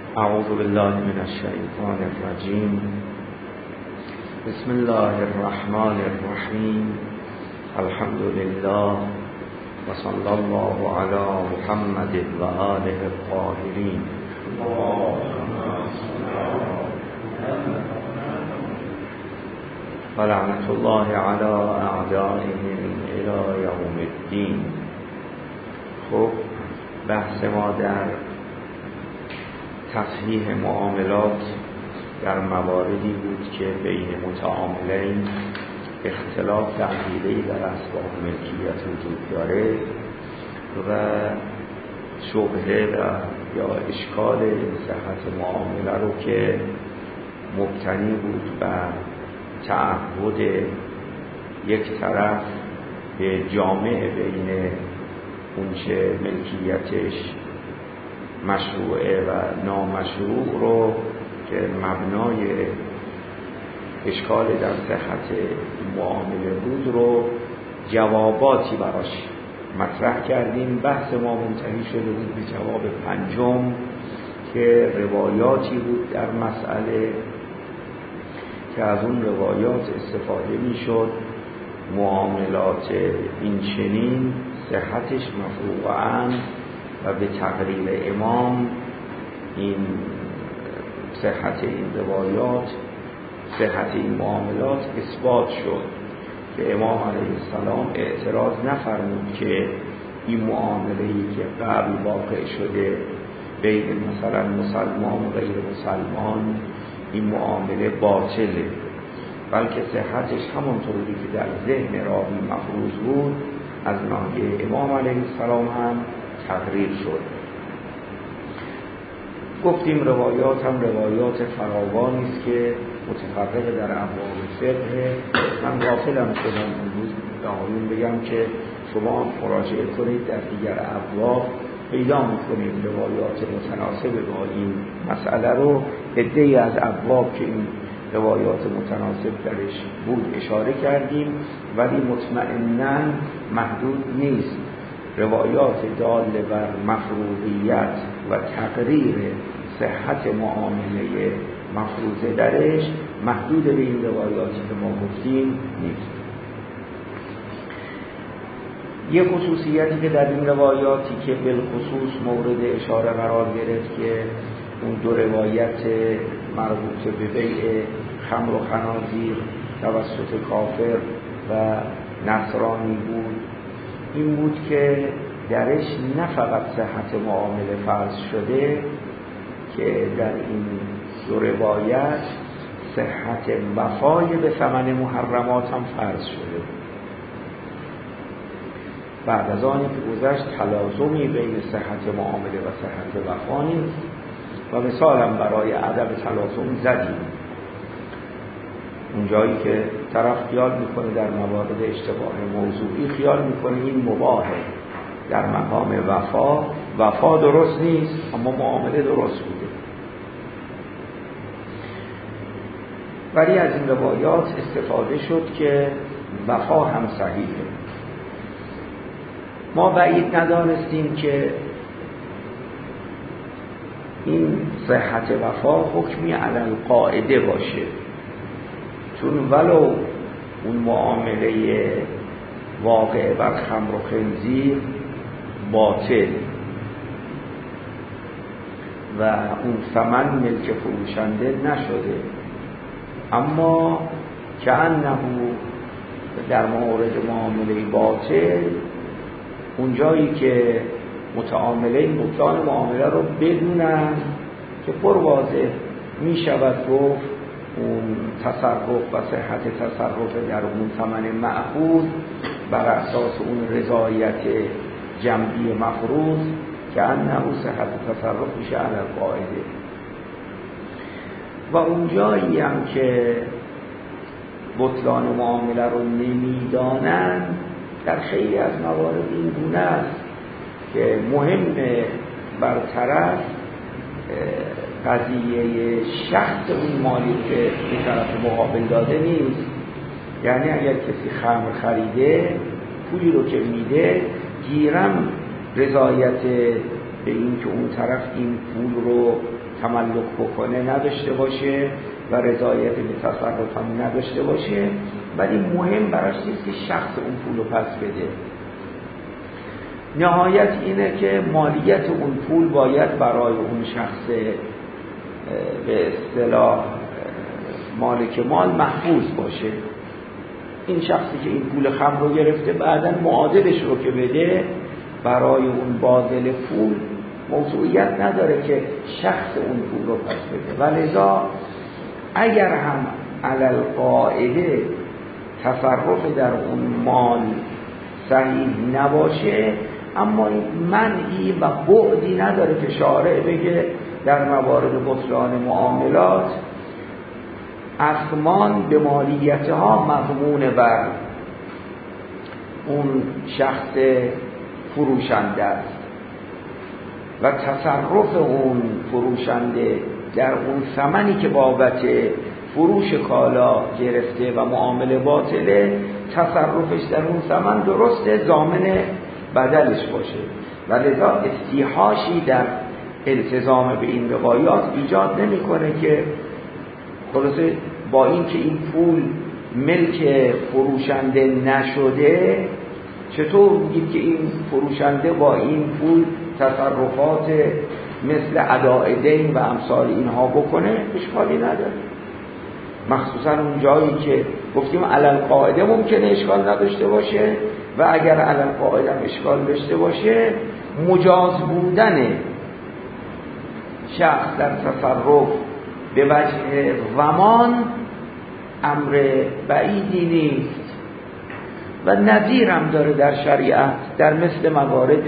اعوذ بالله من الشیطان الرجیم. بسم الله الرحمن الرحیم. الحمد لله و صلی الله علی محمد و آله الطاهرین. و لعنت الله علی اعدائهم الی یوم الدین. خب بحث ما در تصحیح معاملات در مواردی بود که بین متعاملین اختلاف در عقیده‌ای در اسباب ملکیت وجود داره و شبهه یا اشکال صحت معامله رو که مبتنی بود بر تعهد یک طرف به جامع بین اونچه ملکیتش مشروعه و نامشروع رو که مبنای اشکال در صحت معامله بود رو جواباتی براش مطرح کردیم. بحث ما منتهی شده بود به جواب پنجم که روایاتی بود در مسئله که از اون روایات استفاده می شد معاملات این چنین صحتش مفروعاً و به تقریر امام این صحت این روایات، صحت این معاملات اثبات شد که امام علیه السلام اعتراض نفرمود که این معامله‌ای که قبل واقع شده بین مثلا مسلمان و غیر مسلمان این معامله باطله، بلکه صحتش همونطوری که در ذهن راوی مفروض بود از ناحیه امام علیه السلام هم تقریر شد. گفتیم روایات هم روایات فراوانی است که متفرق در ابواب فقه. من غافلم شدم امروز به آقایون بگم که شما مراجعه کنید در دیگر ابواب پیدا می‌کنید روایات متناسب با این مسئله رو. عده‌ای از ابواب که این روایات متناسب درش بود اشاره کردیم، ولی مطمئناً محدود نیست. روایات دال بر مفروضیت و تقریر صحت معامله مفروضه درش محدود به این روایاتی که ما گفتیم نیست. یه خصوصیتی که در این روایاتی که بالخصوص مورد اشاره قرار گرفت که اون دو روایت مربوط به بیع خمر و خنازیر توسط کافر و نصرانی بود، این بود که درش نه فقط صحت معامله فرض شده که در این دو روایت صحت وفای به ثمن محرمات هم فرض شده. بعد از آنی که گذشت تلازمی بین صحت معامله و صحت وفا نیست و مثالم برای عدم تلازم زدیم. اونجایی که طرف خیال میکنه در موارد اشتباه موضوعی خیال میکنه این مباهه، در مقام وفا درست نیست اما معامله درست بوده. ولی از این روایات استفاده شد که وفا هم صحیحه. ما بعید ندانستیم که این صحت وفا حکمی علی القاعده باشه، چون ولو اون معامله واقع بر خمر و خنزیر باطل و اون ثمن ملک فروشنده نشده، اما که انه در مورد معامله باطل اونجایی که متعاملین بطلان معامله رو بدونن که پر واضح می شود گفت اون تصرف و صحت تصرف در اون ثمن مأخوذ بر اساس اون رضایت جمعی مفروض که انه صحت تصرف میشه علی القاعده. و اونجایی هم که بطلان معامله رو نمیدانن در خیلی از موارد این گونه است که مهم برطرف قضیه شخص اون مالی که این طرف مقابل داده نیست. یعنی اگر کسی خمر خریده پولی رو که میده گیرم رضایت به این که اون طرف این پول رو تملک بکنه نداشته باشه و رضایت به تصرف هم نداشته باشه، ولی مهم براش نیست که شخص اون پولو پس بده. نهایت اینه که مالیت اون پول باید برای اون شخص به اصطلاح مالک مال محفوظ باشه. این شخصی که این پول خمر رو گرفته بعداً معادلش رو که بده برای اون بازل پول موضوعیت نداره که شخص اون پول رو پس بده. ولذا اگر هم علل قاعده تصرف در اون مال صحیح نباشه، اما منعی و بعدی نداره که شارع بگه در موارد بطلان معاملات اثمان به مالیتها مضمون بر اون شخص فروشنده است و تصرف اون فروشنده در اون ثمنی که بابت فروش کالا گرفته و معامله باطله، تصرفش در اون ثمن درسته، ضامن بدلش باشه. ولذا استیحاشی در التزام به این روایات ایجاد نمی‌کنه که خلاصه با اینکه این پول ملک فروشنده نشده، چطور میگید که این فروشنده با این پول تصرفات مثل اداء دین و امثال اینها بکنه؟ اشکالی نداره. مخصوصا اون جایی که گفتیم علل قاعده ممکنه اشکال نداشته باشه و اگر علل قاعده اشکال داشته باشه، مجاز بودن شخص در تصرف به وجه ضمان امر بعیدی نیست و نظیر هم داره در شریعت در مثل موارد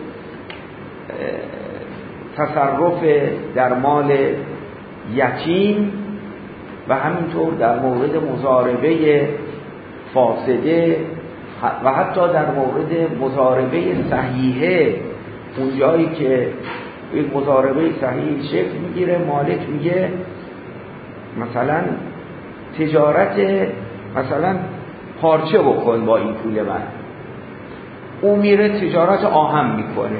تصرف در مال یتیم و همینطور در مورد مضاربه فاسده و حتی در مورد مضاربه صحیحه، اون جایی که یک مضاربه صحیح شکل میگیره، مالک میگه مثلا تجارت مثلا پارچه بکن با این پول من، او میره تجارت آهن میکنه.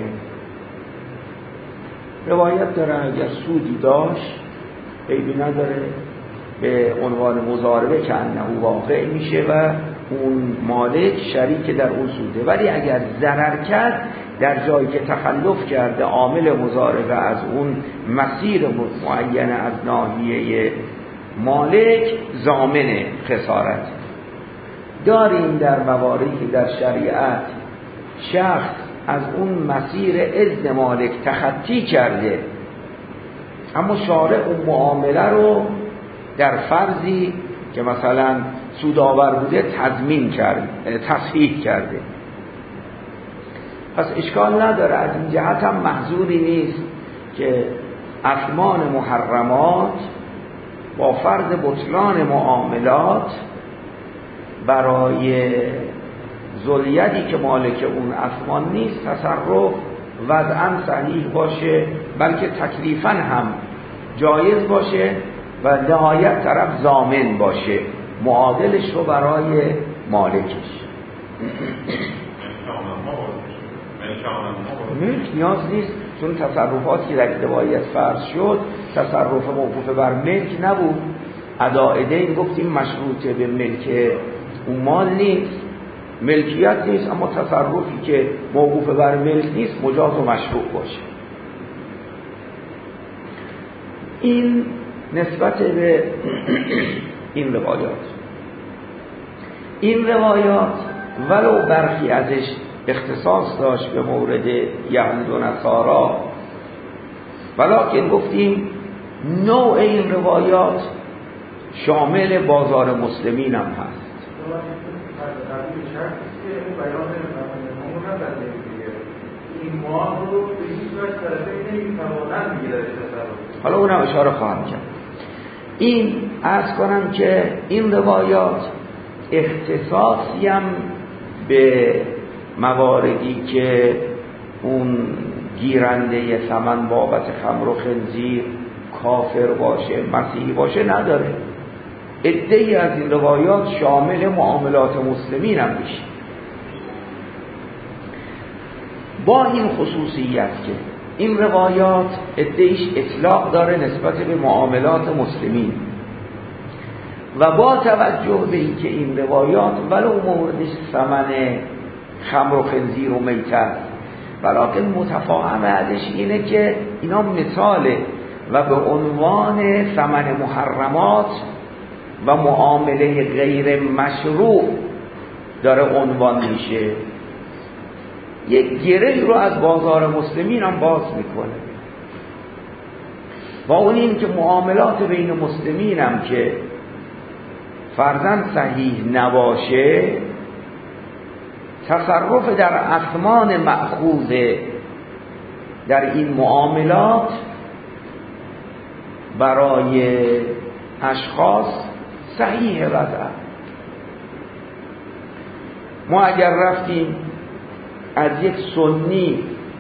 روایت داره اگر سودی داشت عیبی نداره، به عنوان مضاربه که انه واقع میشه و اون مالک شریک در اون سوده. ولی اگر ضرر کرد در جایی که تخلف کرده عامل مضاربه از اون مسیر معین از ناحیه مالک، ضامن خسارت. داریم در مواردی که در شریعت شخص از اون مسیر اذن مالک تخطی کرده، اما شارع اون معامله رو در فرضی که مثلا سودآور بوده تضمین کرد، تصحیح کرده. پس اشکال نداره، از این جهت هم محظوری نیست که اثمان محرمات با فرض بطلان معاملات برای ذوالیدی که مالک اون اثمان نیست تصرف وضعاً صحیح باشه، بلکه تکلیفاً هم جایز باشه و نهایت طرف ضامن باشه معادلش رو برای مالکش. ملک نیاز نیست، چون تصرفاتی که در روایت فرض شد تصرف موقوف بر ملک نبود. اداء دین گفتیم مشروطه به ملک اون مال نیست، ملکیت نیست، اما تصرفی که موقوف بر ملک نیست مجاز و مشروع باشه. این نسبت به این روایات. این روایات ولو برخی ازش اختصاص داشت به مورد یهود و نصارا، ولکن گفتیم نوع این روایات شامل بازار مسلمین هم هست. حالا اونم اشاره خواهم کرد. این عرض کنم که این روایات اختصاصی هم به مواردی که اون گیرنده ثمن بابت خمر و خنزیر کافر باشه مسیحی باشه نداره. عده‌ای از این روایات شامل معاملات مسلمین هم میشه، با این خصوصیت که این روایات عده‌ایش اطلاق داره نسبت به معاملات مسلمین و با توجه به اینکه این روایات ولو موردش ثمن خمر و خنزیر و میتت، ولیکن متفاهم ازش اینه که اینا مثاله و به عنوان ثمن محرمات و معامله غیر مشروع داره عنوان میشه، یک گره رو از بازار مسلمین هم باز میکنه. و اون این که معاملات بین مسلمین هم که فرضاً صحیح نباشه، تصرف در اثمان مأخوذه در این معاملات برای اشخاص صحیح وضع. ما اگر رفتیم از یک سنی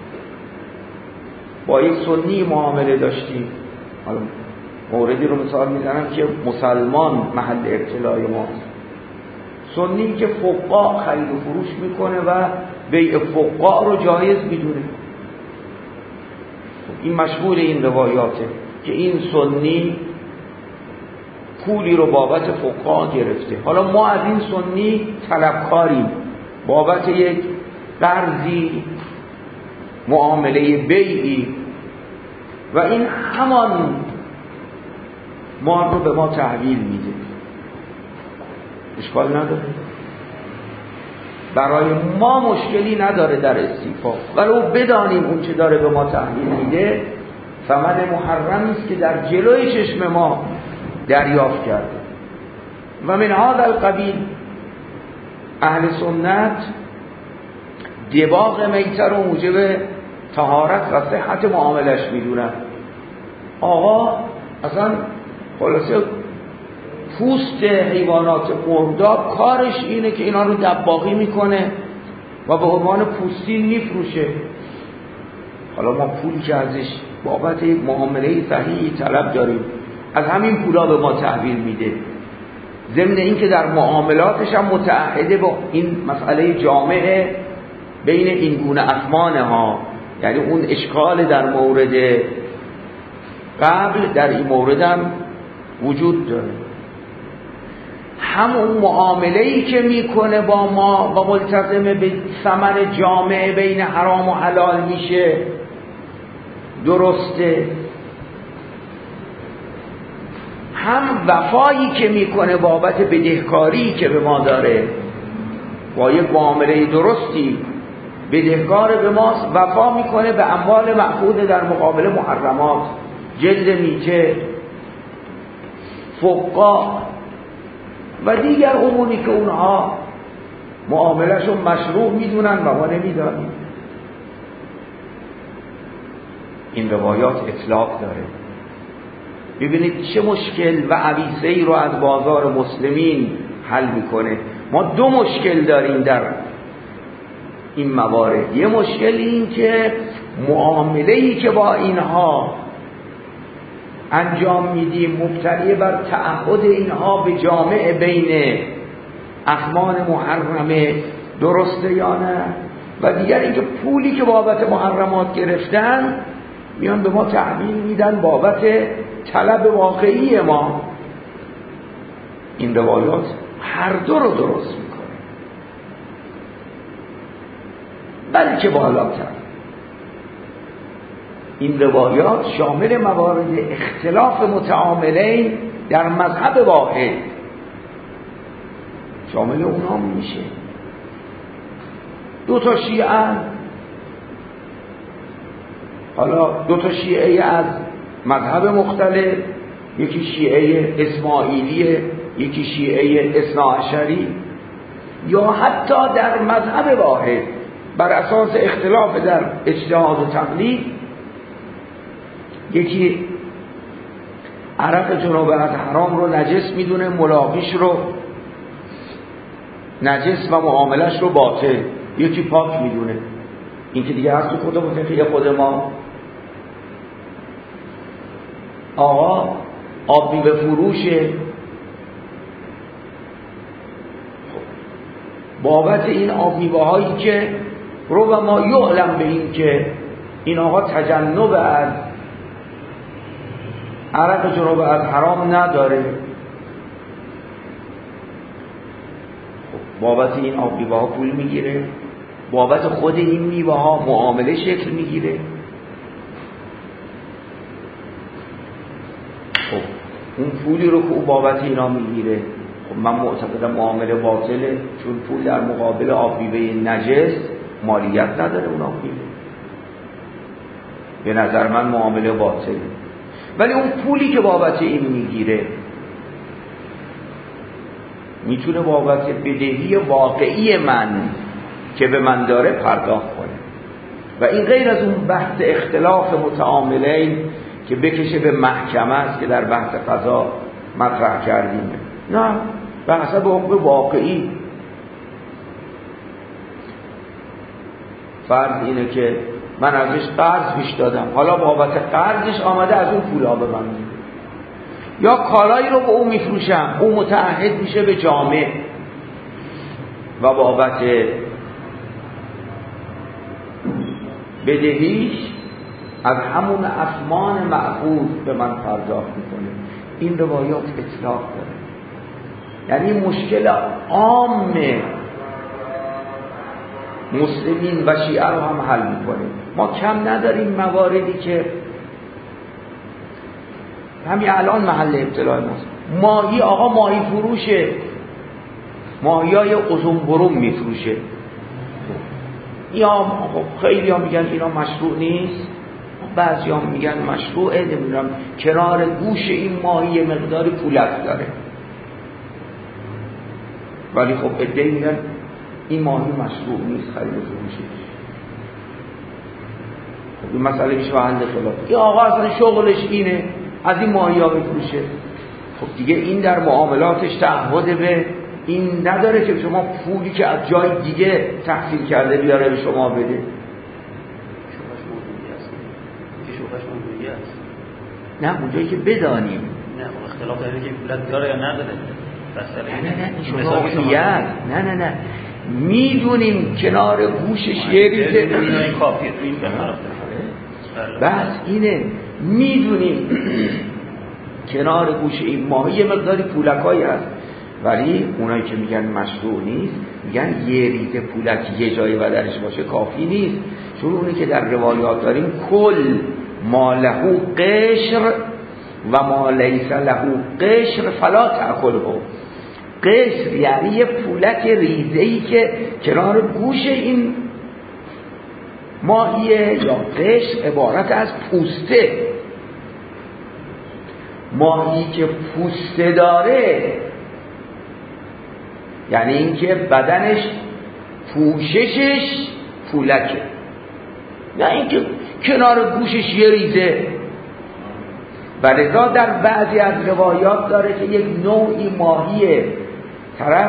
با یک سنی معامله داشتیم، حالا موردی رو مثال میزنم که مسلمان محل ابتلای ماست، سنی که فقاع خرید و فروش میکنه و بیع فقاع رو جایز میدونه، این مشمول این روایاته که این سنی پولی رو بابت فقاع گرفته، حالا ما از این سنی طلبکاریم بابت یک قرضی معامله بیعی و این همان ما رو به ما تحویل میده، اشکال نداره، برای ما مشکلی نداره در استیفا، ولو بدانیم اون چه داره به ما تحویل میده ثمن محرمی است که در جلوی چشم ما دریافت کرده. و من هذا القبیل اهل سنت دباغ میته رو موجب طهارت و صحت معاملش میدونن. آقا اصلا خلاصه پوست حیوانات مرداب کارش اینه که اینا رو دباغی میکنه و به عنوان پوستین میفروشه، حالا ما پولی که ازش بابت معامله صحیحی طلب داریم از همین پولا به ما تحویل میده، ضمن این که در معاملاتش هم متعهده با این مسئله جامعه بین این گونه اثمانه ها، یعنی اون اشکال در مورد قبل در این مورد هم وجود داره. همون معامله‌ای که میکنه با ما و ملتزم به ثمن جامعه بین حرام و حلال میشه درسته، هم وفایی که میکنه بابت بدهکاری که به ما داره با یک معامله درستی بدهکار به ماست، وفا میکنه به اموال مأخوذ در مقابل محرمات، جلد میته، فقاع و دیگر اموری که اونها معاملهشون مشروع میدونن و ما نمیدانیم. این روایات اطلاق داره. ببینید چه مشکل و عویصه‌ای رو از بازار مسلمین حل میکنه. ما دو مشکل داریم در این موارد. یه مشکل این که معامله‌ای که با اینها انجام میدیم مبتنی بر تعهد اینها به جامع بین اثمان محرمه درسته یا نه، و دیگر اینکه پولی که بابت محرمات گرفتن میان به ما تحویل میدن بابت طلب واقعی ما. این روایات هر دو رو درست میکنه، بلکه بالاتر این روایات شامل موارد اختلاف متعاملین در مذهب واحد شامل اونها میشه. دو تا شیعه، حالا دو تا شیعه از مذهب مختلف، یکی شیعه اسماعیلیه یکی شیعه اثناعشری، یا حتی در مذهب واحد بر اساس اختلاف در اجتهاد و تقلید، یکی عرق جناب از حرام رو نجس میدونه، ملاقیش رو نجس و معاملش رو باطل، یکی پاک میدونه. این که دیگه هست تو خود متفقه خود ما. آقا آب میوه فروشه، بابت این آب میوه هایی که رو و ما یعلم به این که این آقا تجنب از عرق جنوب از حرام نداره، بابت این آب میوه ها پول میگیره، بابت خود این میوه ها معامله شکل میگیره. خب اون پولی رو که او بابت اینا میگیره، خب من معتقدم معامله باطله، چون پول در مقابل آب میوه نجس مالیت نداره اون آب میوه. به نظر من معامله باطله. ولی اون پولی که بابت این میگیره میتونه بابت بدهی واقعی من که به من داره پرداخت کنه و این غیر از اون بحث اختلاف متعاملین که بکشه به محکمه است که در بحث قضا مطرح کردیم. نه، بحث به حکم واقعی. فرض اینه که من ازش قرض پیش دادم، حالا بابت قرضش آمده از اون پولا به من میده، یا کالایی رو به اون میفروشم، اون متعهد میشه به جامع و بابت بدهیش از همون اثمان معقود به من پرداخت میکنه. این روایات اطلاق داره، یعنی مشکل عام مسلمین و شیعه رو هم حل میکنه. ما کم نداریم مواردی که همین الان محل ابتلاء ماست. ماهی، آقا ماهی فروشه، ماهیای ازنبروم میفروشه، یا خیلی ها میگن اینا مشروع نیست، بعضی ها میگن مشروعه، نمیدونم کنار گوش این ماهی مقدار پولک داره، ولی خب ادعی میگن این ماهی مشروع نیست خرید فروشش. خب این مسئله میشه محل خلاف. این آقا اصلا شغلش اینه، از این ماهی ها بفروشه. خب دیگه این در معاملاتش تعهد به این نداره که شما پولی که از جای دیگه تحصیل کرده بیاره به شما بده. شوخش موضوعی است که شوخش موضوعی است. نه اونجایی که بدانیم، نه اختلاف داره که پولت داره یا نداره. نه میدونیم کنار گوشش یه ریزه این کافیه تو این بس اینه، میدونیم کنار گوش این ماهی یه مقداری پولکایی هست، ولی اونایی که میگن مشروع نیست میگن یه ریزه پولک یه جایی بدنش باشه کافی نیست، چون اونی که در روایات داریم کل ما له قشر و ما لیس له قشر فلا تأکله. قشر یعنی یه پولک ریزه‌ای که کنار گوش این ماهیه، یا قشر عبارت از پوسته. ماهی که پوسته داره یعنی اینکه بدنش پوششش پولکه، نه اینکه کنار گوشش یه ریزه. ولذا در بعضی از روایات داره که یک نوعی ماهی طرف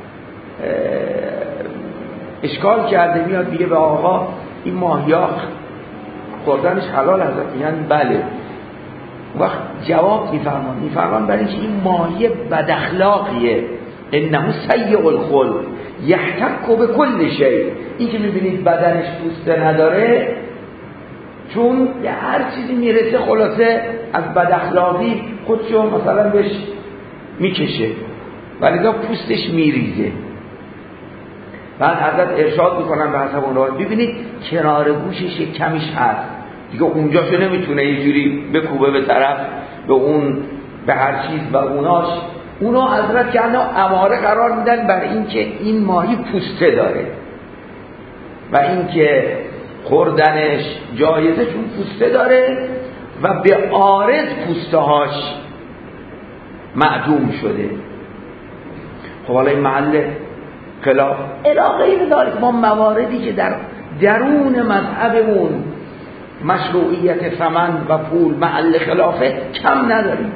اشکال کرده، میاد میگه به آقا این ماهی‌ها خوردنش حلال هست؟ میگن بله. وقت جواب میفرمان برای اینکه این ماهی بد اخلاقیه، انه سیء الخلق یحتک بكل شیء. این که میبینید بدنش پوسته نداره چون هر چیزی میرسه خلاصه از بد اخلاقی خودشو مثلا بهش میکشه، ولی دا پوستش میریزه. بعد حضرت ارشاد میکنن به حسب اون روایت، ببینید کنار گوشش یک کمیش هست دیگه، اونجاشو نمیتونه یه جوری بکوبه به طرف به اون به هر چیز و اونا حضرت که اماره قرار میدن بر این که این ماهی پوسته داره و این که خوردنش جایزه چون پوسته داره و به عارض پوسته هاش معدوم شده. خب حالا این محل خلاف علاقه اینو داره که ما مواردی که در درون مذهبمون مشروعیت ثمن و پول محل خلافه کم نداریم.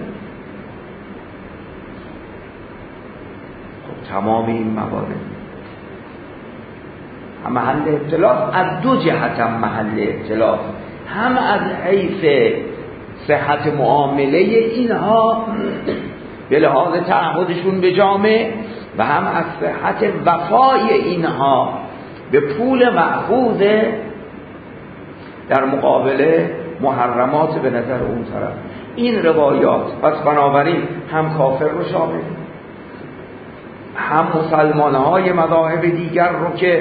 خب تمام این موارد هم محل اختلاف، از دو جهت هم محل اختلاف، هم از حیث صحت معامله اینها به لحاظ تعهدشون به جامع و هم از صحت وفای اینها به پول مأخوذ در مقابل محرمات به نظر اون طرف. این روایات پس بنابراین هم کافر رو شامل، هم مسلمان‌های مذاهب دیگر رو که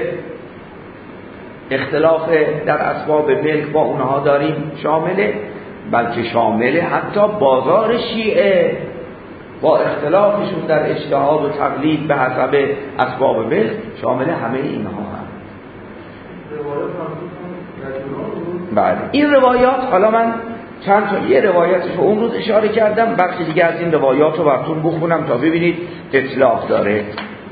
اختلاف در اسباب ملک با اونها داریم شامله، بلکه شامله حتی بازار شیعه با اختلافشون در اجتهاد و تقلید به حسب اسباب ملک، شامل همه اینها هم. بله این روایات، حالا من چند تا یه روایتش رو اون روز اشاره کردم، بخشی دیگه از این روایات رو براتون بخونم تا ببینید اطلاق داره.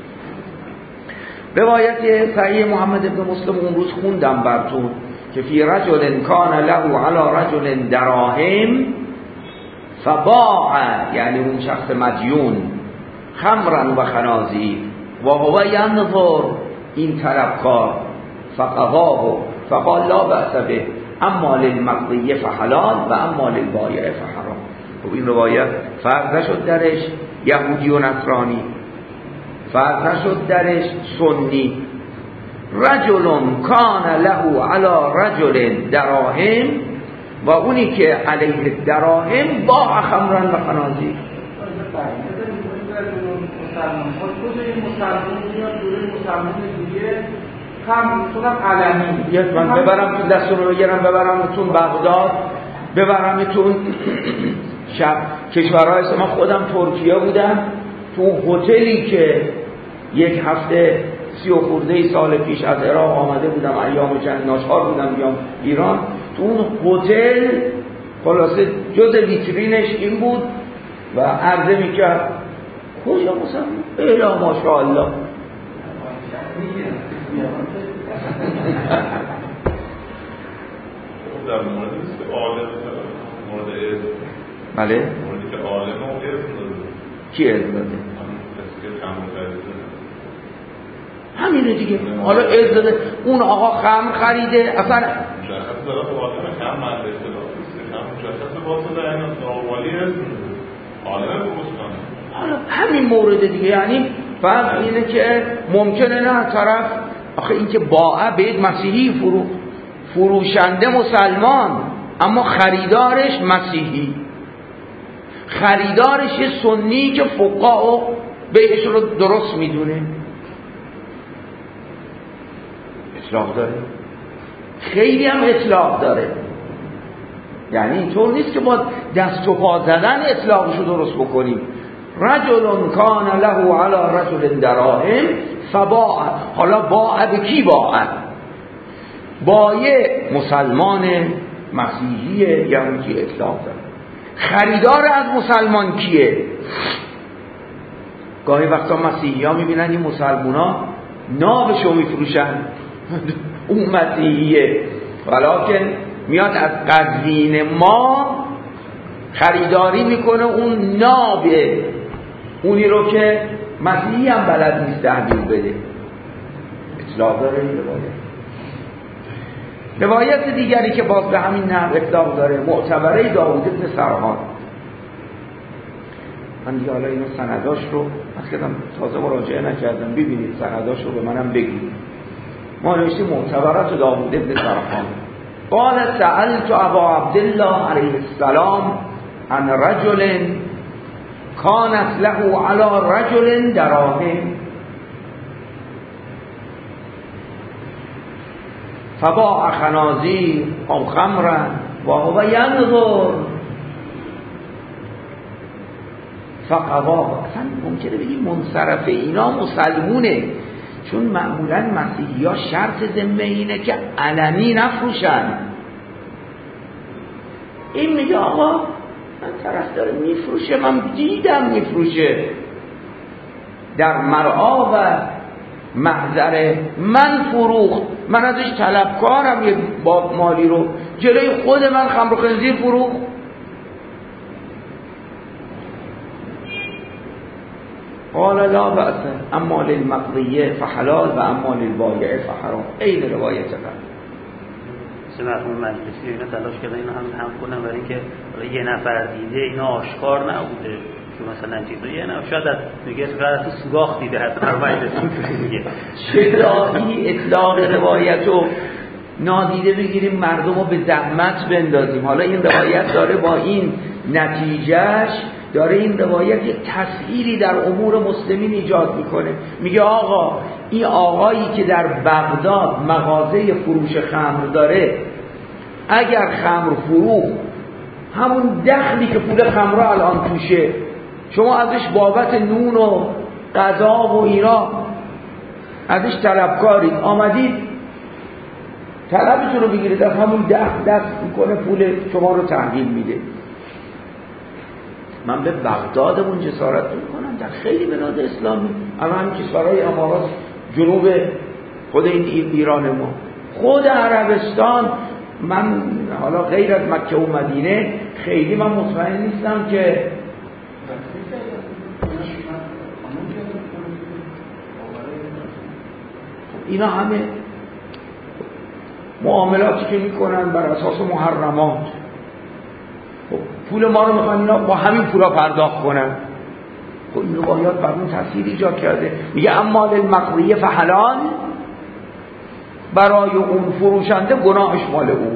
روایت صحیح محمد ابن مسلم اون روز خوندم براتون که فی رجل کان له علی رجل دراهم فباع، یعنی اون شخص مدیون، خمرا و خنازیر و هو ینظر، این طلبکار، فقضاه فقال لا بأس به اما للمقضی فحلال و اما للبایع فحرام. خب این روایت فرض نشد درش یهودی و نصرانی، فرض نشد درش سنی. رجل کان له علی رجل دراهم، و اونی که علیه دراهم باع خمرا و خنازیر. من ببرم تو دستون رو بگیرم ببرمتون بغداد، ببرمتون شب کشورهای من خودم ترکیه بودم، تو هتلی که یک هفته 30 خورده سال پیش از عراق آمده بودم، ایام چند ناچار بودم بیام ایران، تو اون هتل خلاصه جز ویترینش این بود و عرضه میکرد کجا مسلمان؟ الا ماشاءالله. در مورد عالم مورد ارث، بله موردی که عالم و ارث داده، کی ارث داده؟ همینه دیگه. حالا ارث داده اون آقا خمر خریده، اصلا مشخص داره تو عالم کم مرد اختلاف مشخص واسه در این والی ارث عالم بوستان. حالا همین مورد دیگه، یعنی فرق اینه که ممکنه نه طرف آخه این که باعه بید مسیحی فروشنده مسلمان اما خریدارش مسیحی، خریدارش یه سنی که فقها و بهش رو درست میدونه. اطلاق داره، خیلی هم اطلاق داره، یعنی اینطور نیست که با دست و پا زدن اطلاقشو درست بکنیم. رجل کان له علی رجل دراهم فباع، حالا باع به کی باع؟ بایع مسلمان مسیحیه، یعنی که اطلاق داره. خریدار از مسلمان کیه؟ گاهی وقتا مسیحی ها میبینن این مسلمان ها نابشو میفروشن اون مسیحیه، ولیکن میاد از قزوین ما خریداری میکنه اون نابه، اونی رو که مسیحی هم بلد نیست تحویل بده. اطلاق داره این روایت دیگری که باز به همین نحو اطلاق داره، معتبره داوود بن سرحان. من دیگه حالا اینو سنداش رو مثلا تازه مراجعه نکردم، ببینید سنداش رو به منم بگید. ما نوشتیم معتبرات داوود بن سرحان. قال سألت ابا عبدالله علیه السلام عن رجل كانت له على رجل دراهم فباع خنازیر او خمرا و هو ینظر فقضاه. اصلا ممکنه بگی منصرف اینا مسلمونه، چون معمولا مسیحی ها شرط ذمه اینه که علنی نفروشن. این میگه آقا من طرف داره میفروشه، من دیدم میفروشه در مرعا و محضر من فروخت، من ازش طلبکارم، یک باب مالی رو جلوی خود من خمر و خنزیر فروخت. قال لا بأس اما للمقضیه فحلال و اما للبایع فحرام. این روایت قبل سه مرحوم مجلسی اینا تلاش کردن اینا هم کنن برای اینکه یه نفر دیده اینا آشکار نبوده که مثلا چیزی یه نفر شاید میگه تو سوراخ دیده حتی مجلسی میگه چه دایی اطلاق روایتو نادیده بگیریم، مردم رو به زحمت بندازیم. حالا این روایت داره با این نتیجهش داره این روایت یک تسهیلی در امور مسلمین ایجاد میکنه. میگه آقا این آقایی که در بغداد مغازه فروش خمر داره، اگر خمر فروخت همون دخلی که پول خمر الان توشه، شما ازش بابت نون و غذا و اینا ازش طلبکارید، آمدید طلبتون رو بگیرید، از همون دست میکنه پول شما رو تحویل میده. من به بغدادمون جسارت میکنم، در خیلی بلاد اسلامی، اما همین کشورهای امارات، جنوب خود این ایران ما، خود عربستان، من حالا غیر از مکه و مدینه خیلی من مطمئن نیستم که اینا همه معاملاتی که میکنن بر اساس محرمات، پول ما رو میخوان اینا با همین پولا پرداخت کنن. خب این روایات بر اون تاثیر ایجاد کرده. میگه اما للمقریه فحلال، برای اون فروشنده گناهش مال او.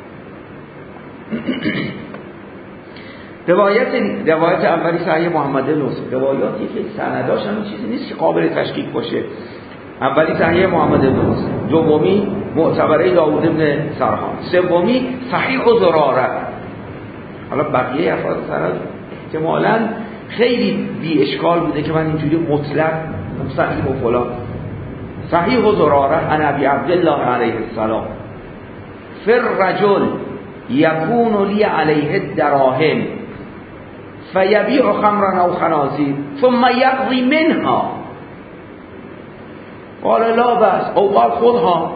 روایت اولی صحیح محمد بن مسلم، روایاتی که سنداش هم چیزی نیست که قابل تشکیک باشه. اولی صحیح محمد بن مسلم، دومی معتبره داوود بن سرحان، سومی صحیح زراره. حالا بقیه افراد سند احتمالاً خیلی بی اشکال بوده که من اینجوری مطلق صحیح و فلان. صحیح زراره عن ابی عبدالله علیه السلام، فر رجل یکون لی علیه الدراهم فیبیع خمرا او خنازیر ثم یقضی منها قال لا بأس او قال خودها.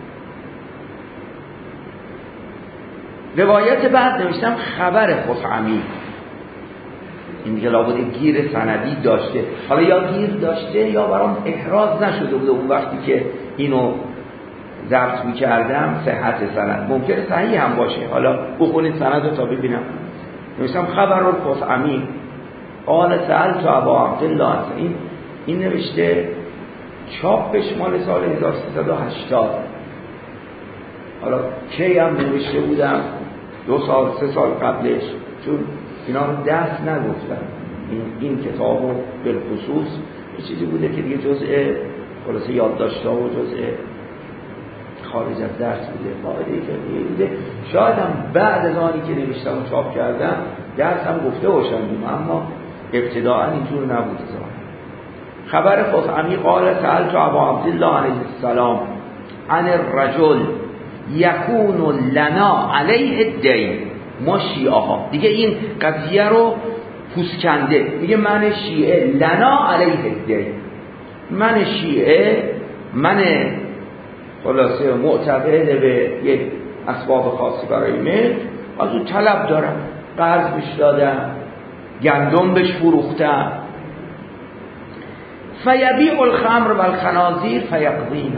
روایت بعد نوشتم خبر خثعمی، این دیگه لابد گیر سندی داشته. حالا یا گیر داشته یا برام احراز نشده بوده اون وقتی که اینو ضبط می‌کردم صحت سند. ممکنه صحیح هم باشه، حالا بخونید سند رو تا ببینم. نوشتم خبر الخثعمی قال سألت ابا عبدالله، این نوشته چاپش مال سال 1380. حالا کی هم نوشته بودم 2 سال 3 سال قبلش، چون اینا رو دست نگفتم. این کتابو بالخصوص یه چیزی بوده که دیگه جزء خلاصه یادداشت‌ها و جزء خارج از درس بوده، قاعده فقهی بوده. شاید هم بعد از آنی که نوشتم و چاپ کردم درس هم گفته باشم، اما ابتداء اینجور نبوده. خبر خثعمی قال سألت ابا عبدالله علیه السلام عن الرجل یکون لنا علیه الدین، ما شیعه ها دیگه این قضیه رو پوسکنده، میگه من شیعه لنا علیه الدین، من شیعه، من خلاصه معتقد به یک اسباب خاصی برای ملک، از اون طلب دارم، قرض بهش دادم، گندم بهش فروختم. فیبیع الخمر و الخنازیر فیقضینا،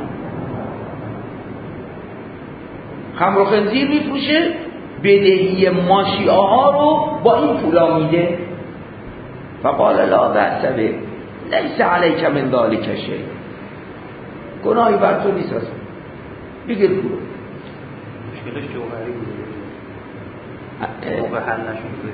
خمر و خنزیر میفروشه، بدهی ما شیعه ها رو با این پولا میده. فقال لا بأس به لیس علیک من ذلک شیء، گناهی بر تو نیست، اصلا بگیر پولو. مشکلش جوهری بوده، موقع حل نشده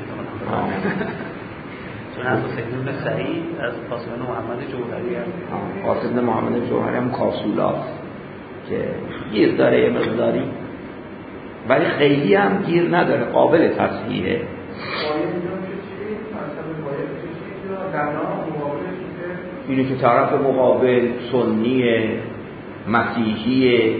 چون از حسین بن سعید از قاسم بن محمد جوهری هم قاسم بن محمد جوهری هم کاسولاست که گیر داره یه مقداری، ولی خیلی هم گیر نداره، قابل تصحیحه. اینه که طرف مقابل سنیه، مسیحیه.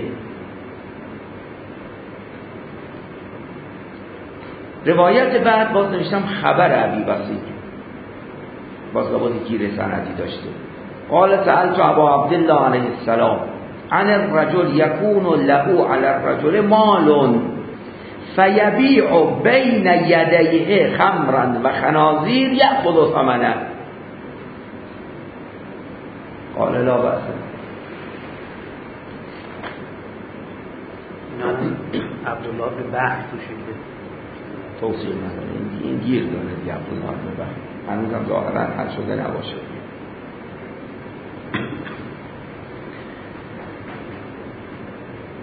روایت بعد باز نوشتم خبر ابی بسیط، باز لابد گیر سندی داشته. قال سألت ابا عبدالله علیه السلام عن الرجل یکون له علی الرجل مال فیبیع بین یدیه خمرا و خنازیر یأخذ ثمنه قال لا بأس. عبدالله به بحث توشیده توصیل نداره، این گیر داره دیگه. عبدالله به بحث هنوز هم ظاهرا حل شده نباشه.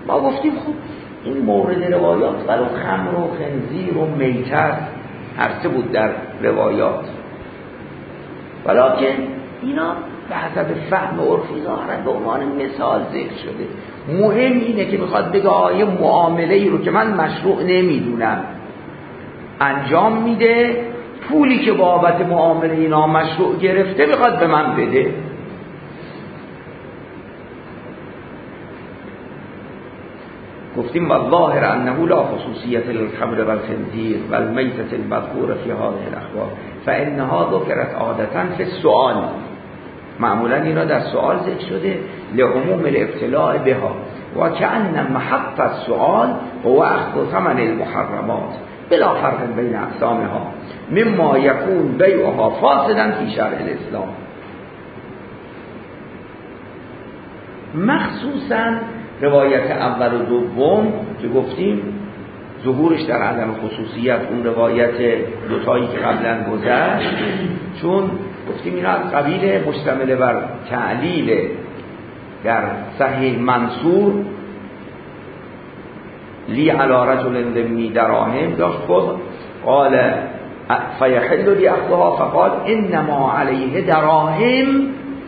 ما گفتیم خب این مورد روایات ولو خمر و خنزیر و میتت هر سه بود در روایات، ولیکن اینا به حسب فهم عرفی ظاهرا به عنوان مثال ذکر شده. مهم اینه که میخواد بگه آیه معامله ای رو که من مشروع نمیدونم انجام میده، پولی که بابت معامله اینا مشروع گرفته میخواد به من بده. گفتیم والظاهر انه لا خصوصیت للخمر والخنزیر والمیتة المذکورة فی هذه الاخبار فانها ذکرت عادتا فی السؤال، معمولا اینا در سؤال ذکر شده لعموم الابتلاء بها و کأن محط السؤال هو اخذ ثمن المحرمات بلا فرق بین اقسامها مما یکون بیعها فاسدا فی شرع الاسلام. مخصوصا روایت اول و دوم که گفتیم ظهورش در عدم خصوصیت، اون روایت دوتایی که قبلا گذشت، چون گفتیم اینا از قبیل مشتمل بر تعلیل در صحیح منصور لی علی رجل ذمی دراهم داشت، قال فیحل لی اخذها فقال انما علیه دراهم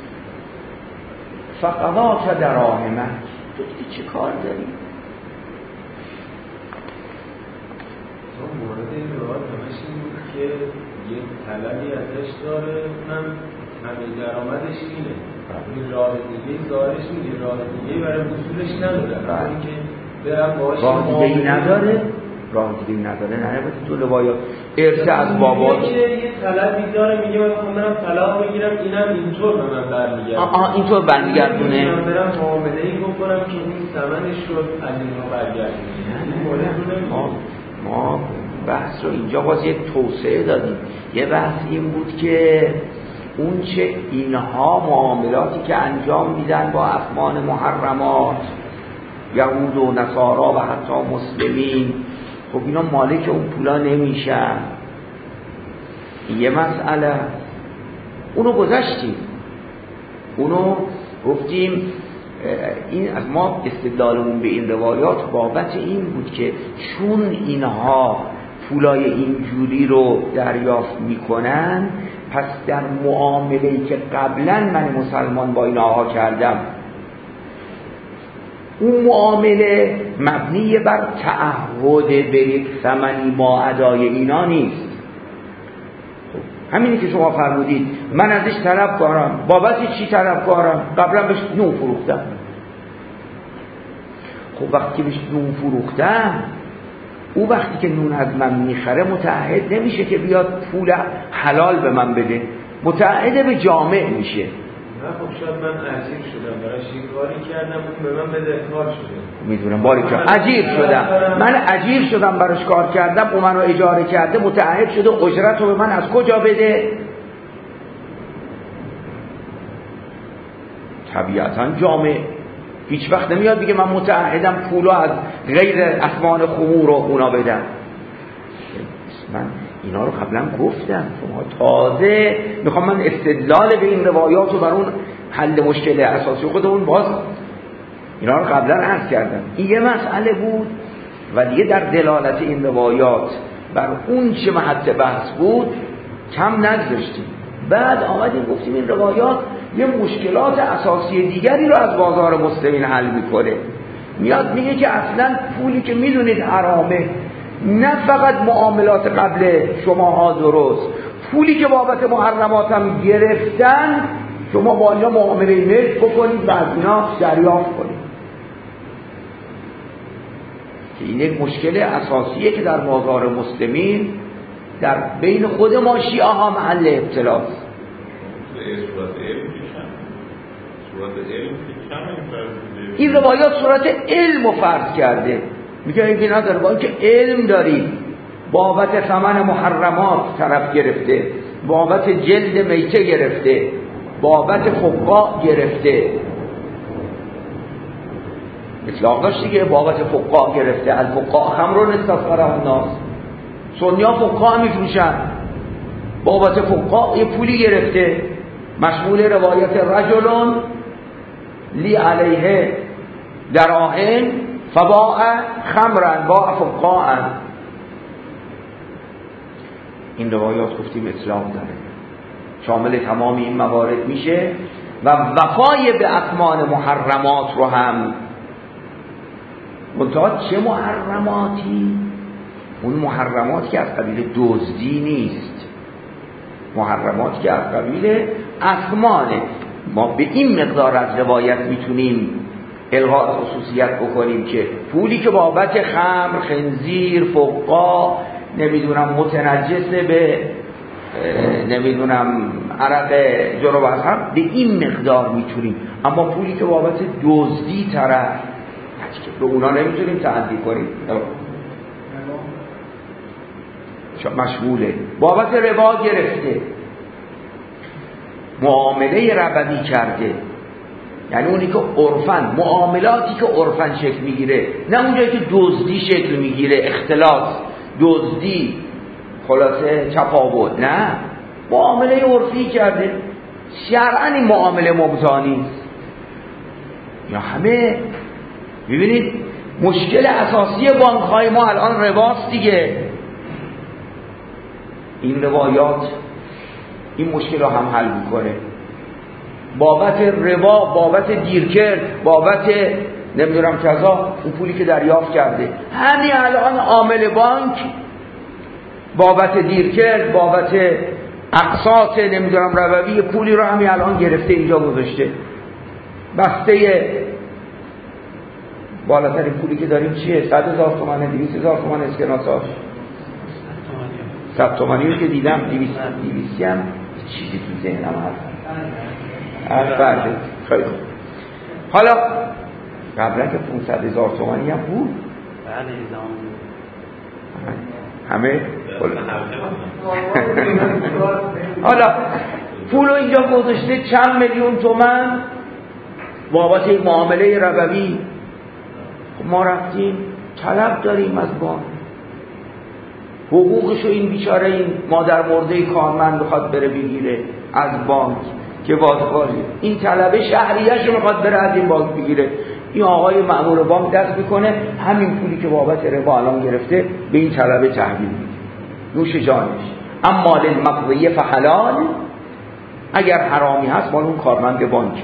فقضاک دراهمه. تو دیگه چه کار داری؟ مورد این روایت همش این بود که یک طلبی ازش داره، اونم همه درآمدش اینه، این راه دیگه ظاهرش میگه راه دیگه برای وصولش نداره، همین که برم باهاش راه دیگه نداره، راه دیگه نداره. نه تو روایات ارث از بابا یه طلبی داره میگه من برم طلاق بگیرم، اینم اینطور به من برمیگرده، اینطور برمیگردونه، من برم معامله‌ای بکنم که این ثمنش رو از اینها برگردونه. ما بحث رو اینجا باز یک توسعه دادیم. یه بحث این بود که اون چه اینها معاملاتی که انجام میدن با اثمان محرمات، یهود و نصارا و حتی مسلمین، خب اینا مالک اون پولا نمیشن. یه مسئله اونو گذاشتیم، اونو گفتیم این از ما استدلالمون به این روایات بابت این بود که چون اینها پولای اینجوری رو دریافت میکنن، پس در معامله‌ای که قبلا من مسلمان با اینها کردم، اون معامله مبنی بر تعهد به یک ثمنی ما ادای اینا نیست. همینی که شما فرمودید من ازش طلبکارم، بابت چی طلبکارم؟ قبلا بهش نون فروختم. خب وقتی که بهش نون فروختم، او وقتی که نون از من میخره متعهد نمیشه که بیاد پول حلال به من بده، متعهد به جامع میشه. نه خب شاید من اجیر شدم براش یه کاری کردم، اون به من بدهکار شده. میدونم باریکلا اجیر شدم، من اجیر شدم براش کار کردم، اون منو اجاره کرده، متعهد شده اجرت رو به من از کجا بده؟ طبیعتا جامع هیچ وقت نمیاد بگه من متعهدم پولو از غیر اثمان خمور و اونا بدم. من اینا رو قبلا گفتم، شما تازه میخوام من استدلال به این روایات رو بر اون حل مشکل اساسی خودمون باز اینا رو قبلا عرض کردم. این یه مسئله بود و دیگه در دلالت این روایات بر اون چه محط بحث بود کم نگذاشتیم. بعد آمدیم گفتیم این روایات یه مشکلات اساسی دیگری رو از بازار مسلمین حل میکنه. میاد میگه که اصلا پولی که میدونید حرامه، نه فقط معاملات قبل شماها درست، پولی که بابت محرمات هم گرفتن شما با اینا معامله ملک بکنید و از اینا دریافت کنید. که این یک مشکل اساسیه که در بازار مسلمین در بین خود ما شیعه ها محل ابتلاست. این روایات صورت علم رو فرض کرده، میگه این نداره با اینکه علم داری بابت ثمن محرمات طرف گرفته، بابت جلد میته گرفته، بابت فقاع گرفته، اطلاق داشت دیگه، بابت فقاع گرفته، الفقاع خمرون استغفره الناس، سنیا فقاع میفروشن، بابت فقاع یه پولی گرفته، مشمول روایت رجلون لی علیه دراهم فباع خمرن باع فقاعن. این روایات گفتیم اطلاق داره، شامل تمام این موارد میشه و وفای به اثمان محرمات رو هم. منتها چه محرماتی؟ اون محرمات که از قبیل دزدی نیست، محرمات که از قبیل اثمانه. ما به این مقدار از روایت میتونیم الغاء خصوصیت بکنیم که پولی که بابت خمر، خنزیر، فقا، نمیدونم متنجس به نمیدونم عرق جنوب از هم، به این مقدار میتونیم. اما پولی که بابت دزدی طرف به اونا نمیتونیم تعدی کنیم، مشموله. بابت ربا گرفته، معامله ربوی کرده، یعنی اونی که عرفن، معاملاتی که عرفن شکل میگیره، نه اونجایی که دزدی شکل میگیره، اختلاط، دزدی، خلاصه چپاول، نه، معامله عرفی کرده. شرعاً این معامله مبتا نیست. یا همه ببینید مشکل اساسی بانک‌های ما الان رباست دیگه. این روایات این مشکل رو هم حل میکنه. بابت ربا، بابت دیرکرد، بابت نمیدونم کذا، اون پولی که دریافت کرده، همین الان عامل بانک بابت دیرکرد، بابت اقساط نمیدونم ربوی پولی رو همین الان گرفته اینجا گذاشته. بسته بالاترین پولی که داریم چیه؟ 100,000 تومانه، 200,000 تومان اسکناساش، 100 تومانی رو که دیدم، 200 هم چیزی تو ذهنم هست. بله خیلی خوب. حالا قبلا که 500,000 تومانی هم بود، بله همه حالا پول رو اینجا گذاشته چند میلیون تومان بابت این معامله ربوی. ما رفتیم طلب داریم از بانک، حقوقشو این بیچاره این مادر مرده کارمند بخواد بره بگیره از بانک که وادکاری، این طلب شهریه‌شو میخواد بره از این بانک بگیره. این آقای مأمور بانک دست میکنه، همین پولی که بابت ربا الان گرفته به این طلب تحویل میده، نوش جانش. اما للمقضی فحلال، اگر حرامی هست مال اون کارمند بانکه.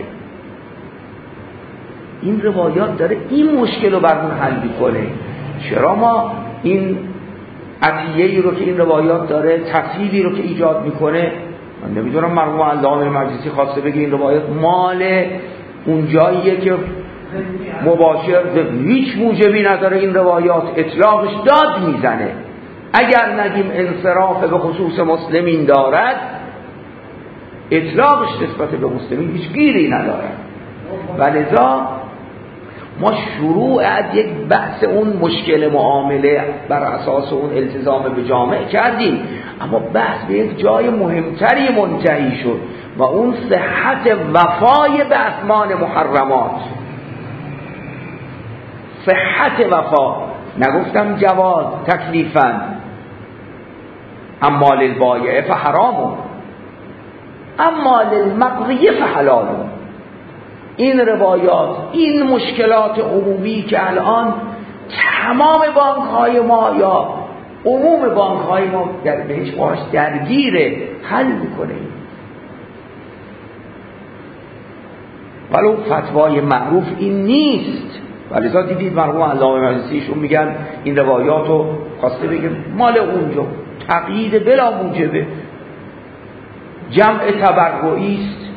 این روایات داره این مشکل رو برمون حل میکنه. چرا ما این عطیه‌ای رو که این روایات داره، تفصیلی رو که ایجاد میکنه، من نمیدونم مرحوم علامه مجلسی خواسته بگه این روایات مال اون جاییه که مباشر هیچ موجبی نداره این روایات اطلاقش داد میزنه. اگر نگیم انصراف به خصوص مسلمین دارد، اطلاقش نسبت به مسلمین هیچ گیری ندارد. ولذا ما شروع از یک بحث اون مشکل معامله بر اساس اون التزام به جامع کردیم، اما بحث به یک جای مهمتری منتهی شد و اون صحت وفای به اثمان محرمات. صحت وفا، نگفتم جواز تکلیفاً، اما للبایع فحرام اما للمقضی فحلال. این روایات، این مشکلات عمومی که الان تمام بانک‌های ما یا عموم بانک‌های ما در بهش باش درگیره، حل میکنه. ولو فتوای معروف این نیست. ولذا دیدید مرحوم علامه مجلسیشون میگن این روایات رو خواسته بگه مال اونجا، تقیید بلا موجبه، جمع تبرعی است.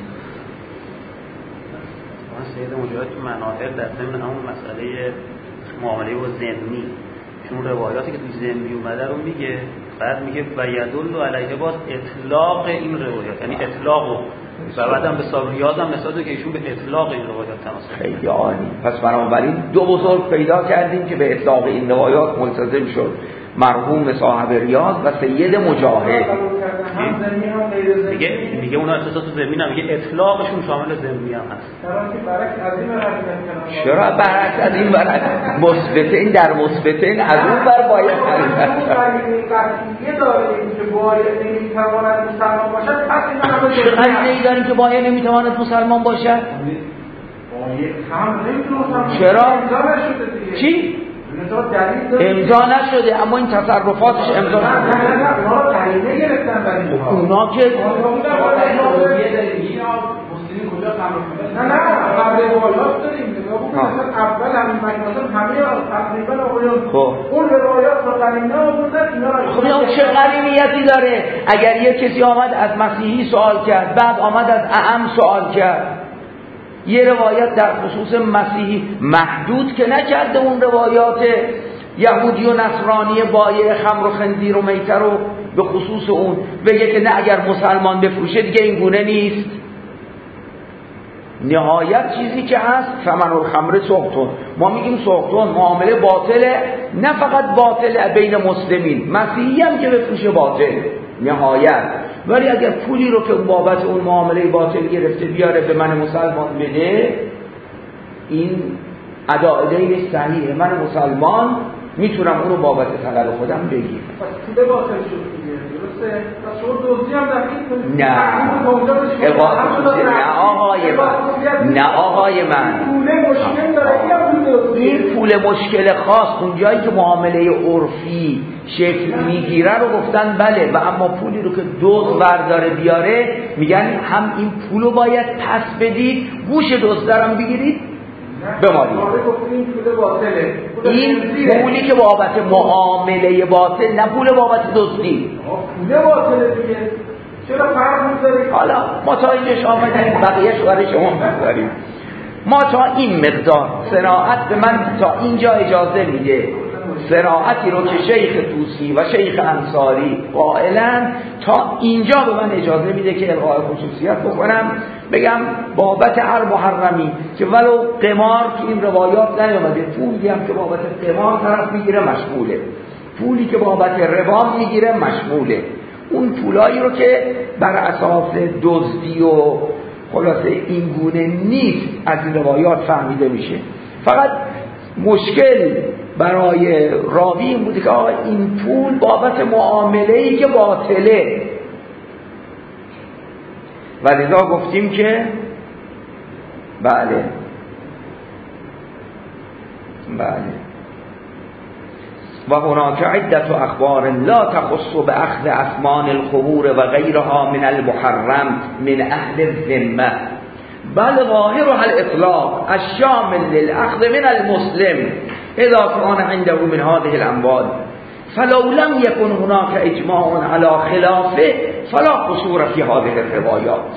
سید مجاهد تو مناهل در ضمن همون مسئله معامله و ضمنی، چون روایاتی که تو ضمنی اومده رو میگه، بعد میگه و یدل علیه باز اطلاق این روایات، یعنی اطلاق و بعدم به صابریاز هم نسبت که ایشون به اطلاق این روایات تماسک. خیلی عالی. پس بنابراین دو بزرگ پیدا کردیم که به اطلاق این روایات ملتزم شد، مرحوم صاحب ریاض و سید مجاهد. میگه اونا اختصاص ضمنی هم، میگه اطلاقشون شامل ضمنی هم هست. چرا برعکس از این برعکس؟ مثبتین در مثبتین از اون بر باید چقدر داریم که باید نمیتواند مسلمان باشد؟ چرا؟ چی؟ امضا نشده اما این تصرفاتش امضا نشده. اونا که نه قبل روایات داریم اول همین مثلا همه تقریبا آقایان اون روایات رو قرینه آوردن اینا رو. خب اون چه قرینیتی داره؟ اگر یک کسی آمد از مسیحی سوال کرد بعد آمد از اعم سوال کرد، یه روایت در خصوص مسیحی محدود که نکرده اون روایات یهودی و نصرانی بایع خمر و خنزیر و میته رو به خصوص اون بگه که نه اگر مسلمان بفروشه دیگه این گونه نیست. نهایت چیزی که هست ثمن الخمر سوختون، ما میگیم سوختون معامله باطله، نه فقط باطله بین مسلمین، مسیحی هم که بفروشه باطل نهایت، ولی اگر پولی رو که بابت اون معامله باطل گرفته بیاره به من مسلمان بده، این ادای صحیحه، من مسلمان میتونم اون رو بابت طلب خودم بگیرم. پول باطل شد دیگه، درسته؟ پس شما دوزی هم دقیق نه آقای من پول مشکل داره، این پول مشکل خاص اونجایی که معامله عرفی شکل میگیره رو گفتن بله، و اما پولی رو که دزد برداره بیاره میگن هم این پولو باید پس بدید، گوش دزدرم بگیرید بمارید. این پولی که بابت معامله باطل، نه پول بابت دزدی. پول باطل دیگه چرا فرق می‌ذارید؟ حالا ما تا اینجاش آمدیم، بقیه‌اش برای شما می‌ذاریم. ما تا این مقدار صراحت به من تا اینجا اجازه میده، صراحتی رو که شیخ طوسی و شیخ انصاری قائلن تا اینجا به من اجازه میده که الغای خصوصیت بکنم، بگم بابت هر محرمی که ولو قمار تو این روایات نیامده، پولی هم که بابت قمار طرف میگیره مشموله، پولی که بابت ربا میگیره مشموله، اون پولایی رو که بر اساس دزدی و خلاصه این گونه نیست از این روایات فهمیده میشه. فقط مشکل برای راوی این بوده که آقا این پول بابت معامله‌ای که باطله، و لذا گفتیم که بله و هناك عدت اخبار لا تخص باخذ اثمان القبور و غیرها من المحرم من اهل الذمه بل ظاهرها الاطلاق الشامل للاخذ من المسلم اذا كان عنده من هذه الاموال فلو لم يكن هناك اجماع على خلافه فلا قصور في هذه الروايات.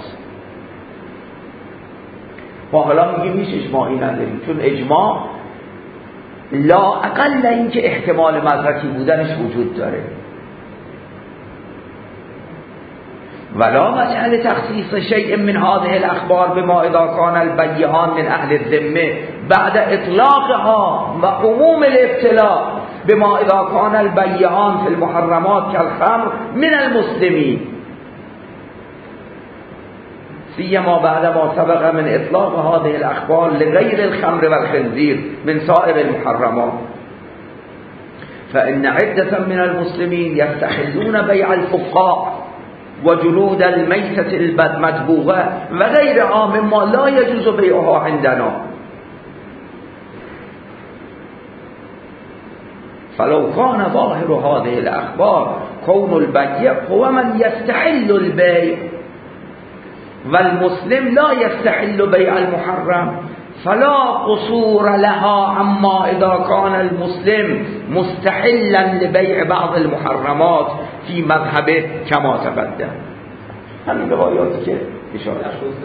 ما حالا میگیم هیچ اجماعی نداریم، چون اجماع لا اقل این که احتمال مدرکی بودنش وجود داره، ولا مجال تخصيص شيء من هذه الاخبار بما اذا كان البيعان من اهل الذمه بعد اطلاقها و عموم الابتلاء بما اذا كان البيعان في المحرمات كالخمر من المسلمين سيما بعد ما سبق من اطلاق هذه الاخبار لغير الخمر والخنزير من سائر المحرمات فان عدة من المسلمين يستحلون بيع الفقاع وجلود الميتة المدبوغة وغيرها مما لا يجوز بيعها عندنا فلو كان ظاهر هذه الأخبار كون البيع هو من يستحل البيع والمسلم لا يستحل بيع المحرم فلا قصور لها عما إذا كان المسلم مستحلا لبيع بعض المحرمات في مذهبه كما تقدم. همین روایاتی که اشاره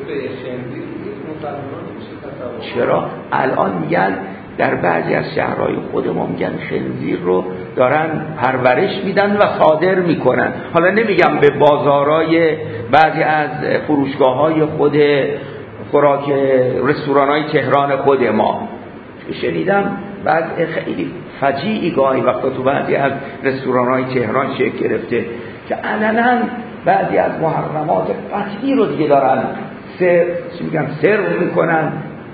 چرا الان میگن در بعضی از شهرهای خود ما میگن خنزیر رو دارن پرورش میدن و صادر میکنن. حالا نمیگم به بازارهای بعضی از فروشگاه‌های خود خوراک رستوران‌های تهران خود ما شنیدم بعد خیلی فجیعی گاهی وقتا تو بعضی از رستوران‌های تهران شکل گرفته که علنا بعضی از محرمات قطعی رو دیگه دارن سرو میکنن.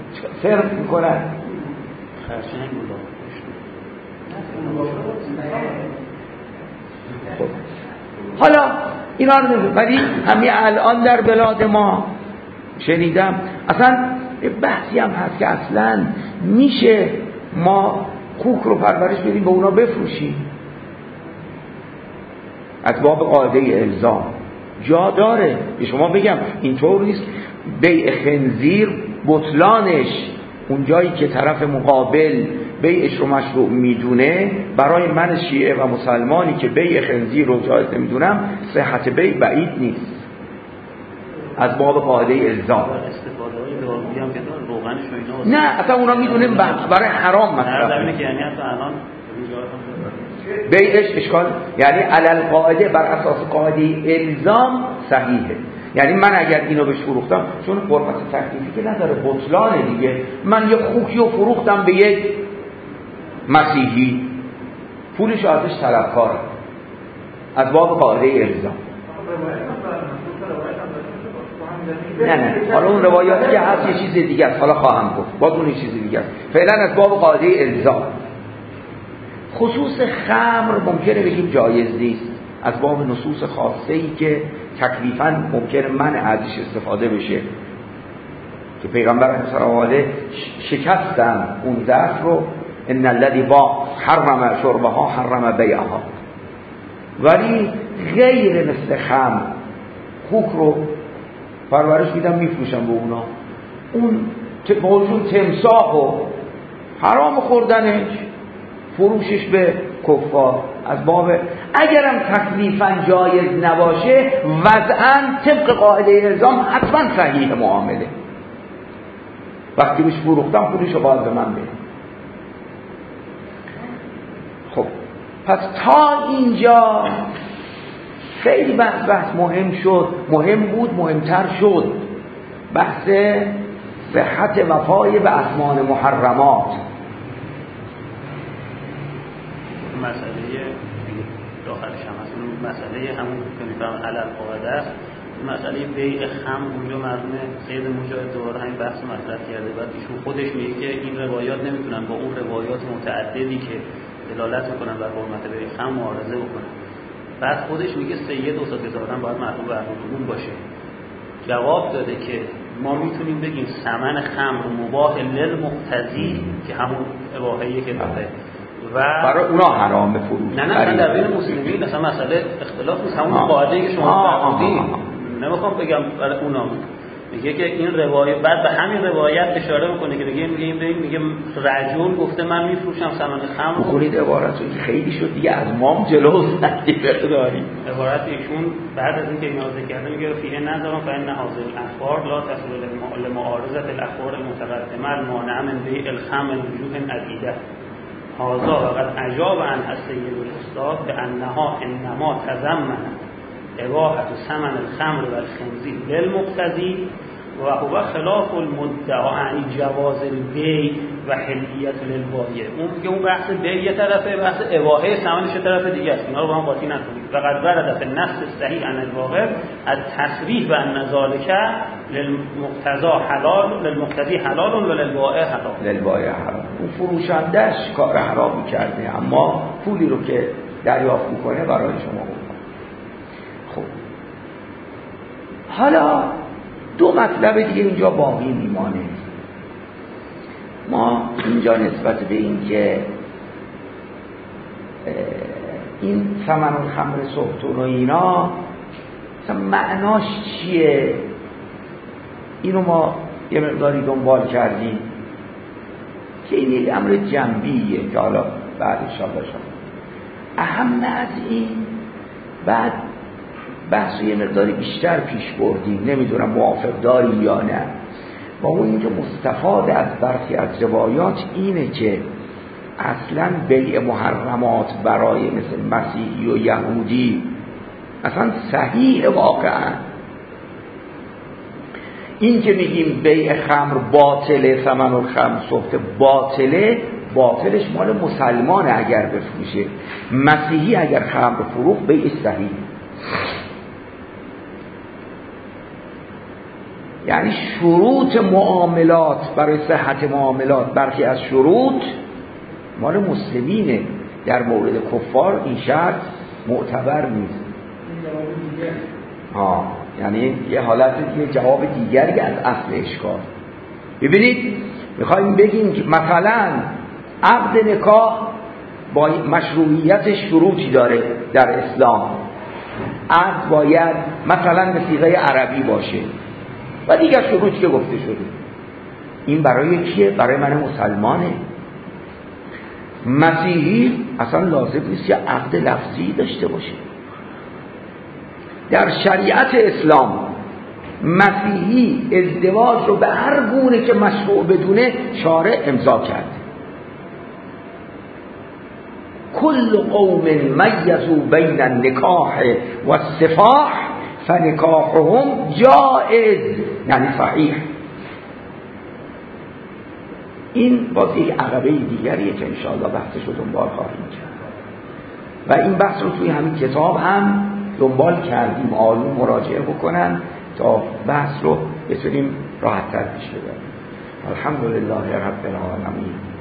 حالا اینا رو نمیدونم، ولی همین الان در بلاد ما شنیدم اصلا بحثی هم هست که اصلا میشه ما خوک رو پرورش بدیم به اونا بفروشیم از باب قاعده الزام جا داره. به شما بگم اینطور نیست بیع خنزیر بطلانش اون جایی که طرف مقابل بیعش رو مشروع میدونه، برای من شیعه و مسلمانی که بیع خنزیر رو جایز نمیدونم صحت بیع بعید نیست از باب قاعده الزام. نه اصلا اونا میدونیم برای حرام مثلا بیعش اشکال، یعنی علل قاعده بر اساس قاعده الزام صحیحه. یعنی من اگر اینو بهش فروختم چون حرمت تکلیفی که نداره بطلانه دیگه، من یه خوکی رو فروختم به یک مسیحی پولش ازش طلبکارم از باب قاعده الزام. نه حالا اون روایاتی که هست یه چیز دیگه است، حالا خواهم گفت باز اون یه چیز دیگه است. فعلا از باب قاعده الزام. خصوص خمر ممکنه بگیم جایز نیست از باب نصوص خاصه‌ای که تکلیفاً ممکنه منع ازش استفاده بشه که پیغمبر صلی الله علیه شکستن اون دست رو، ان الذی با حرم شربها حرم بیعها. ولی غیر مثل خمر خوک رو پرورش میدم میفروشم به اونا، اون موجود تمساح و حرام خوردنش فروشش به کفار از باب اگرم تکلیفاً جایز نباشه وضعاً طبق قاعده الزام حتما صحیح معامله. وقتی بهش فروختم پولش رو باید به من بده. خب پس تا اینجا خیلی بحث مهم شد، مهم بود، مهمتر شد بحث صحت وفای به اسمان محرمات. مسئله داخلش هم هست مسئله همون که میفهم علل قاعده است. مسئله بیع خمر اونجا مرحوم سید مجاهد دوباره همین بحث مطرح کرده. بعد ایشون خودش میگه که این روایات نمیتونن با اون روایات متعددی که دلالت میکنن بر حرمت بیع خمر معارضه بکنن. بعد خودش میگه سید استاد بزرگان باید مرحوم به علوم باشه. جواب داده که ما میتونیم بگیم ثمن خمر مباح للمقتضی که همون اباحه‌ایه که داده و برای اونا حرام فروش. نه در بین مسلمین اصلا مسئله اختلاف نیست، همون قاعده‌ای که شما فرمودید. نمیخوام بگم برای اونا میگه که این روایت بعد به همین روایت اشاره میکنه که میگه رجل گفته من میفروشم ثمن خمر. بخونید عبارتو که خیلی شد دیگه از مام جلو داریم. عبارت ایشون بعد از اینکه اینا ذکر کرده میگه فیه نظرم فإن هذه الاخبار لا تصل لمعارضه الاخبار المتقدمه المانعه من بیع الخمر وجوه عدیده. هذا وقد اجاب عن السید الاستاد بانها انما تضمن اباحه ثمن الخمر والخنزیر للمقتضی و هو خلاف المدعا عن جواز البیع و حلیت للبایع. اون بحث بیع یه طرفه، بحث اباحه ثمنش طرف دیگه است. اینا رو با هم قاطی نکنید. وقد ورد فی النص الصحیح عن الواقع التصریح بان ذلك للمقتضی حلال للمقتضی حلال و للبایع حرام. للبایع حرام. اون فروشندش کار حرامی کرده اما پولی رو که دریافت میکنه برای شما بود. خب حالا دو مطلب دیگه اینجا باقی میمانه. ما اینجا نسبت به این که این ثمن الخمر سهتون و اینا مثلا معناش چیه، اینو ما یه مقداری دنبال کردیم که این یک امر جنبیه که حالا بعد انشاءالله شما اهم از این بعد بحث یه مقداری بیشتر پیش بردیم، نمیدونم موافق داری یا نه. با اون اینکه مستفاد از برخی از روایات اینه که اصلا بیع محرمات برای مثل مسیحی و یهودی اصلا صحیح واقعا. این که میگیم بیع خمر باطله، ثمن الخمر سخت باطله، باطلش مال مسلمانه اگر بفروشه، مسیحی اگر خمر فروخت بیعش صحیح. یعنی شروط معاملات برای صحت معاملات برخی از شروط مال مسلمینه، در مورد کفار این شرط معتبر نیست. یعنی یه حالت دیگه، جواب دیگری از اصل اشکال. ببینید میخوایم بگیم که مثلا عقد نکاح با مشروعیت شروطی داره در اسلام. عقد باید مثلا به صیغه عربی باشه و دیگر شروطی که گفته شده. این برای کیه؟ برای من مسلمانه. مسیحی اصلا لازم نیست که عقد لفظی داشته باشه. در شریعت اسلام مسیحی ازدواج رو به هر گونه که مشروع بدونه شارع امضا کرد. کل قوم میزوا بین النکاح و السفاح فنکاحهم جائز، یعنی صحیح. این باز یک عقبه دیگریه که انشاءالله بحثش رو دنبال خواهیم کرد و این بحث رو توی همین کتاب هم دنبال کردیم. آلون مراجعه بکنن تا بحث رو بتونیم راحت‌تر پیش ببریم. الحمدلله رب العالمین.